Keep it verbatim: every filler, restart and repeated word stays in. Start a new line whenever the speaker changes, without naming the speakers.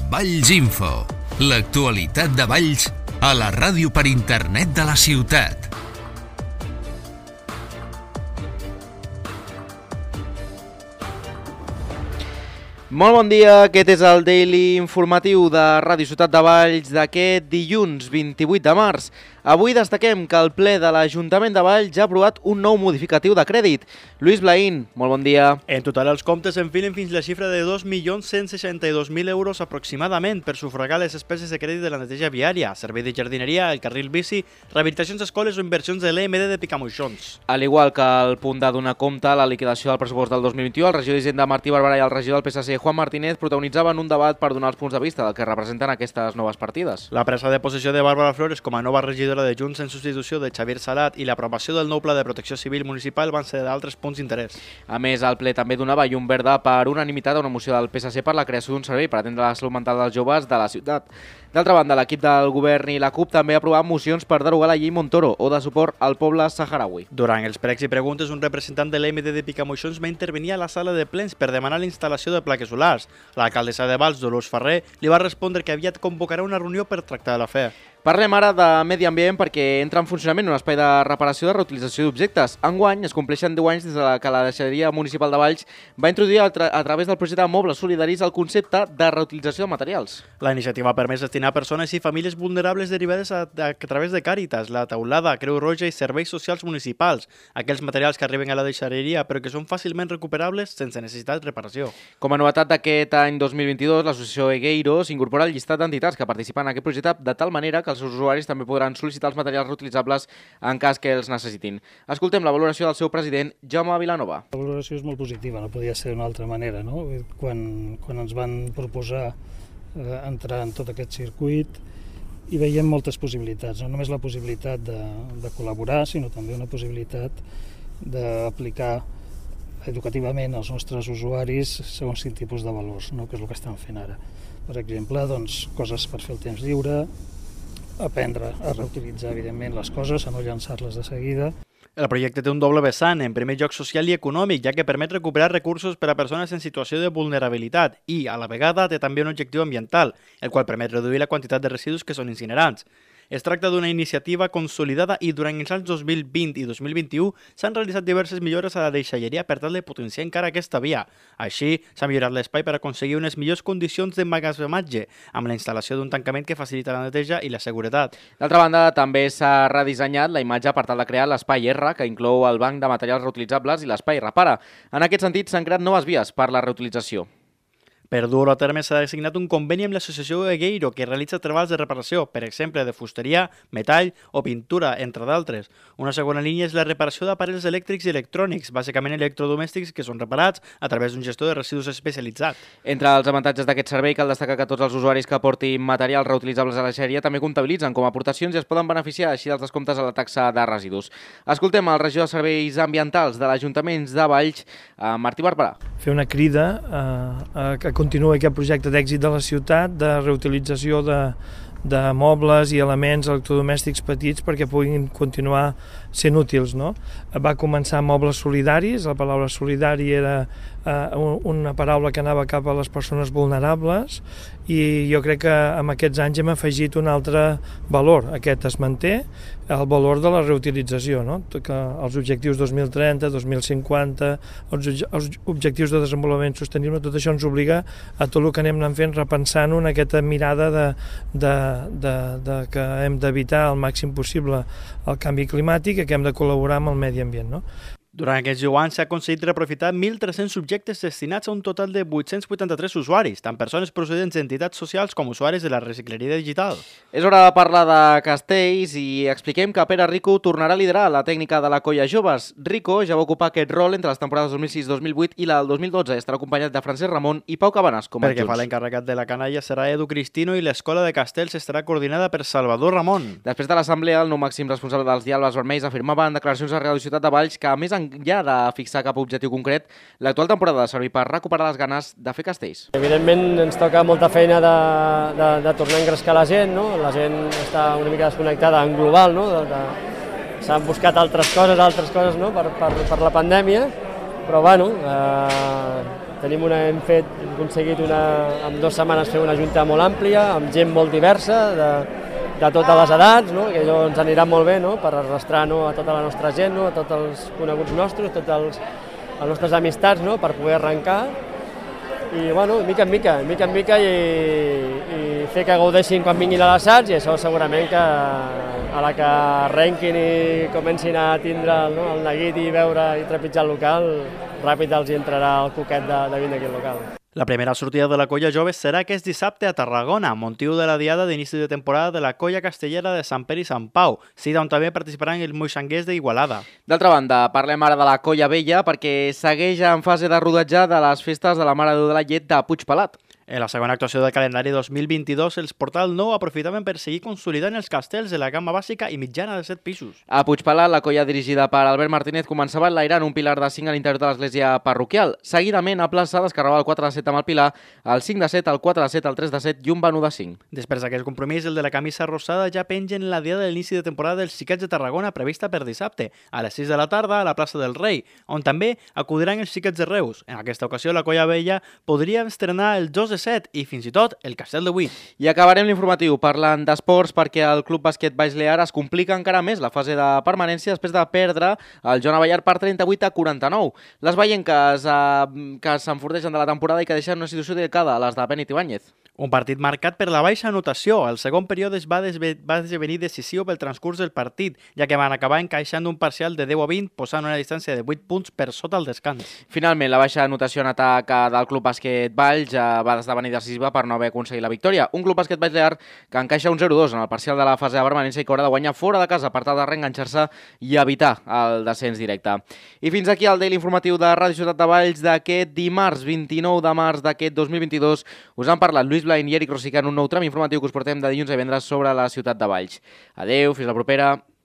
Valls Info, l'actualitat de Valls a la ràdio per internet de la ciutat.
Molt bon dia, aquest és el Daily Informatiu de Ràdio Ciutat de Valls d'aquest dilluns vint-i-vuit de març. Avui destaquem que el ple de l'Ajuntament de Valls ja ha aprovat un nou modificatiu de crèdit. Lluís Blaín, molt bon dia.
En total, els comptes enfilen fins la xifra de dos milions cent seixanta-dos mil euros aproximadament per sufragar les despeses de crèdit de la neteja viària, servei de jardineria, el carril bici, rehabilitacions d'escoles o inversions de l'E M D de Picamoixons.
Al igual que el punt de donar compte a la liquidació del pressupost del dos mil vint-i-u, el regidor d'Hisenda Martí Barberà i el regidor del P S C Juan Martínez protagonitzaven un debat per donar els punts de vista del que representen aquestes noves partides.
La presa de possessió de Bàrbara Flores com a nova regidora de Junts en substitució de Xavier Salat i l'aprovació del nou pla de protecció civil municipal van ser d'altres punts d'interès.
A més, el ple també donava llum verda per unanimitat a una moció del P S C per la creació d'un servei per atendre la salut mental dels joves de la ciutat. D'altra banda, l'equip del govern i la CUP també ha aprovat mocions per derogar la llei Montoro o de suport al poble saharaui.
Durant els pregs i preguntes, un representant de l'E M D de Picamoixons va intervenir a la sala de plens per demanar la instal·lació de plaques solars. L'alcaldessa de Valls, Dolors Ferrer, li va respondre que aviat convocarà una reunió per tractar l'afer.
Parlem ara de medi ambient perquè entra en funcionament un espai de reparació de reutilització d'objectes. Enguany es compleixen deu anys des de que la deixalleria municipal de Valls va introduir a, tra a través del projecte de Mobles Solidaris el concepte de reutilització de materials.
La iniciativa ha permès destinar persones i famílies vulnerables derivades a, a, a través de Càritas, la Teulada, Creu Roja i serveis socials municipals, aquells materials que arriben a la deixalleria però que són fàcilment recuperables sense necessitat de reparació.
Com a novetat d'aquest any dos mil vint-i-dos, l'associació Egueiro s'incorpora al llistat d'entitats que participen en aquest projecte de tal manera que els seus usuaris també podran sol·licitar els materials reutilitzables en cas que els necessitin. Escoltem la valoració del seu president, Jaume Vilanova.
La valoració és molt positiva, no podia ser d'una altra manera, no? Quan, quan ens van proposar eh, entrar en tot aquest circuit i veiem moltes possibilitats, no només la possibilitat de, de col·laborar, sinó també una possibilitat d'aplicar educativament als nostres usuaris segons quin tipus de valors, no? Que és el que estan fent ara. Per exemple, doncs, coses per fer el temps lliure, aprendre a reutilitzar, evidentment, les coses, a no llançar-les de seguida.
El projecte té un doble vessant, en primer lloc social i econòmic, ja que permet recuperar recursos per a persones en situació de vulnerabilitat i, a la vegada, té també un objectiu ambiental, el qual permet reduir la quantitat de residus que són incinerants. Es tracta d'una iniciativa consolidada i durant els anys dos mil vint i dos mil vint-i-u s'han realitzat diverses millores a la deixalleria per tal de potenciar encara aquesta via. Així, s'ha millorat l'espai per aconseguir unes millors condicions d'emmagatzematge, amb la instal·lació d'un tancament que facilita la neteja i la seguretat.
D'altra banda, també s'ha redissenyat la imatge per tal de crear l'espai R, que inclou el banc de materials reutilitzables i l'espai Repara. En aquest sentit, s'han creat noves vies per la reutilització.
Per dur-ho a terme s'ha designat un conveni amb l'associació Egueiro que realitza treballs de reparació, per exemple de fusteria, metall o pintura, entre d'altres. Una segona línia és la reparació d'aparells elèctrics i electrònics, bàsicament electrodomèstics que són reparats a través d'un gestor de residus especialitzat.
Entre els avantatges d'aquest servei cal destacar que tots els usuaris que aportin materials reutilitzables a la deixalleria també comptabilitzen com a aportacions i es poden beneficiar així dels descomptes a la taxa de residus. Escoltem el regidor de Serveis Ambientals de l'Ajuntament de Valls, Martí Barberà.
Fer una crida a, a que continuï aquest projecte d'èxit de la ciutat de reutilització de, de mobles i elements electrodomèstics petits perquè puguin continuar sent útils, no? Va començar amb mobles solidaris, la paraula solidari era eh, una paraula que anava cap a les persones vulnerables i jo crec que amb aquests anys hem afegit un altre valor. Aquest es manté, el valor de la reutilització, no? Que els objectius dos mil trenta, dos mil cinquanta, els objectius de desenvolupament sostenible, tot això ens obliga a tot el que anem anant fent, repensant en aquesta mirada de, de, de, de que hem d'evitar al màxim possible el canvi climàtic i que hem de col·laborar amb el medi ambient, no?
Durant aquests deu anys s'ha aconseguit reaprofitar mil tres-cents subjectes destinats a un total de vuit-cents vuitanta-tres usuaris, tant persones procedents d'entitats socials com usuaris de la recicleria digital.
És hora de parlar de castells i expliquem que Pere Rico tornarà a liderar la tècnica de la colla joves. Rico ja va ocupar aquest rol entre les temporades dos mil sis dos mil vuit i la del dos mil dotze i estarà acompanyat de Francesc Ramon i Pau Cabanes com a
adjunts. Perquè fa l'encarregat de la canalla serà Edu Cristino i l'escola de castells estarà coordinada per Salvador Ramon.
Després de l'assemblea, el nou màxim responsable dels Diables Vermells afirmava en declaracions a Ràdio Ciutat de Valls que, a més enllà de fixar cap objectiu concret, l'actual temporada ha de servir per recuperar les ganes de fer castells.
Evidentment ens toca molta feina de, de, de tornar a engrescar la gent, no? La gent està una mica desconnectada en global, no? De, de, s'han buscat altres coses, altres coses, no? per, per, per la pandèmia, però bueno, eh, tenim una, hem, fet, hem aconseguit una, en dues setmanes fer una junta molt àmplia, amb gent molt diversa, de, de totes les edats, no? Que allò ens anirà molt bé, no? Per arrastrar, no? A tota la nostra gent, no? A tots els coneguts nostres, a totes els, les nostres amistats, no? Per poder arrencar. I, bueno, mica en mica, mica en mica i, i fer que gaudeixin quan vinguin a l'assaig, i això segurament que a la que arrenquin i comencin a tindre, no? El neguit i veure i trepitjar el local, ràpid els hi entrarà el coquet de, de vindre aquí al local.
La primera sortida de la colla jove serà aquest dissabte a Tarragona, motiu de la diada d'inici de temporada de la colla castellera de Sant Pere i Sant Pau, cita on també participaran els moixanguers d'Igualada.
D'altra banda, parlem ara de la colla vella perquè segueix en fase de rodatge de les festes de la Mare de la Llet de Puigpelat.
En la segona actuació del calendari dos mil vint-i-dos, els Portal Nou aprofitaven per seguir consolidant els castells de la gamma bàsica i mitjana de set pisos.
A Puigpelat, la colla dirigida per Albert Martínez començava enlairant un pilar de cinc a l'interior de l'església parroquial. Seguidament, a plaça, descarregava el quatre de set amb el pilar, el cinc de set, el quatre de set, el tres de set i un vanú de cinc.
Després d'aquest compromís, el de la camisa rosada ja pengen la diada de l'inici de temporada dels Xiquets de Tarragona prevista per dissabte, a les sis de la tarda a la plaça del Rei, on també acudiran els Xiquets de Reus. En aquesta ocasió, la colla vella podria estrenar el dos de set i fins i tot el Castell de vuit.
I acabarem l'informatiu parlant d'esports perquè el Club Bàsquet Baix Lear es complica encara més la fase de permanència després de perdre el Joan Abellar per trenta-vuit a quaranta-nou. Les veienques eh, que s'enforteixen de la temporada i que deixen una situació delicada, les de Benit Ibáñez.
Un partit marcat per la baixa anotació. El segon període es va, va esdevenir decisiu pel transcurs del partit, ja que van acabar encaixant un parcial de deu a vint, posant una distància de vuit punts per sota el descans.
Finalment, la baixa anotació en atac del Club Bàsquet Valls ja va esdevenir decisiva per no haver aconseguit la victòria. Un Club Bàsquet Baix Lear que encaixa un zero dos en el parcial de la fase de permanència i que haurà de guanyar fora de casa per tal de reenganxar-se i evitar el descens directe. I fins aquí el Daily Informatiu de Ràdio Ciutat de Valls d'aquest dimarts vint-i-nou de març d'aquest dos mil vint-i-dos. Us han parlat Lluís Blain i Eric Rosica en un nou tram informatiu que us portem de dilluns a divendres sobre la ciutat de Valls. Adeu, fins la propera.